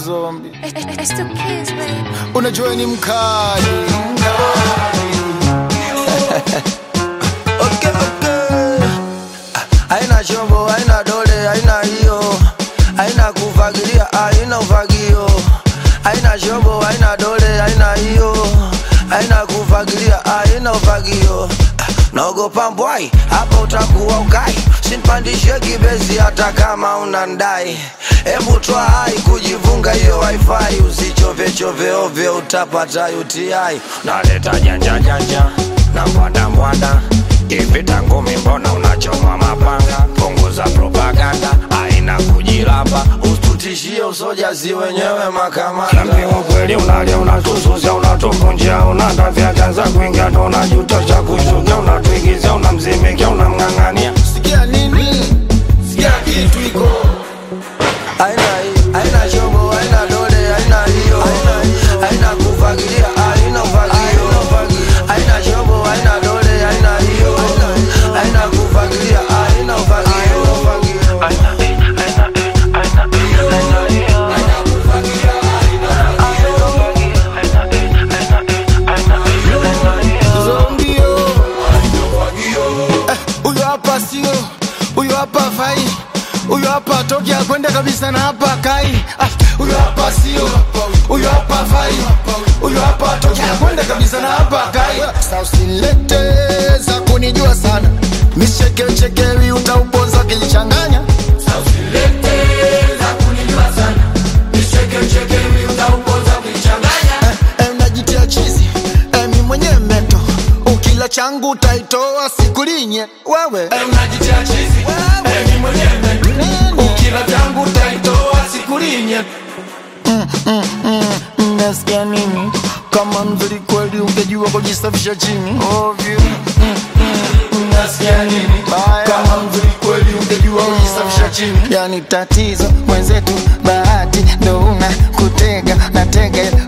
Zombie. It's the kids, baby. Unajua ni mkali. Okay, okay. Haina shombo, haina dole, haina hiyo. Haina kufagilia, haina ufagio. Haina shombo, haina dole, haina hiyo. Haina kufagilia, haina ufagio. Naogopa mbwai, hapa utakuwa ukai. Sinipandishe kibezi hata kama unandai. Hebu toa hai kujivunga hiyo wifi. Usichove chove ovyo utapata UTI. Naleta janja janja na mwanda mwanda. Kivita ngumi mbona unachoma mapanga. Punguza propaganda, haina kujilapa. Usitutishie usojazi wenyewe makamanda. Kiambiwa kweli unalia unatususia unatupunjia. Unatafia kanza kuingia ndo unajuta cha kushukia. Unatuigizia unamzimikia unamng'ang'ania. Sikia nini? Sikia kitu iko. Haina shombo, haina dole, haina hiyo. Haina kufagilia, haina ufagio. Haina shombo, haina dole, haina hiyo. Haina kufagilia, haina ufagio. Zombie. Uyo hapa sio, uyo hapa fai. Uyo hapa toki ya kwenda kabisa na hapa kai. Uyo hapa sio, uyo hapa fai. Uyo hapa toki ya kwenda kabisa na hapa kai. Sasa usilete za kunijua sana. Misheke chekewi utauponza kilichanganya. Sasa usilete za kunijua sana. Misheke chekewi utauponza kilichanganya. Unajitia chizi, mimi mwenye meto. Ukila changu utaitoa sikulinye wewe. Unajitia chizi, mimi mwenye meto. Ukila changu utaitoa sikulinye. Nasikia nini? Kama mzuri kweli ungejua kujisafisha chini. Ovyo. Nasikia nini? Kama mzuri kweli ungejua kujisafisha chini. Yani tatizo mwenzetu bahati ndo una kutega na tega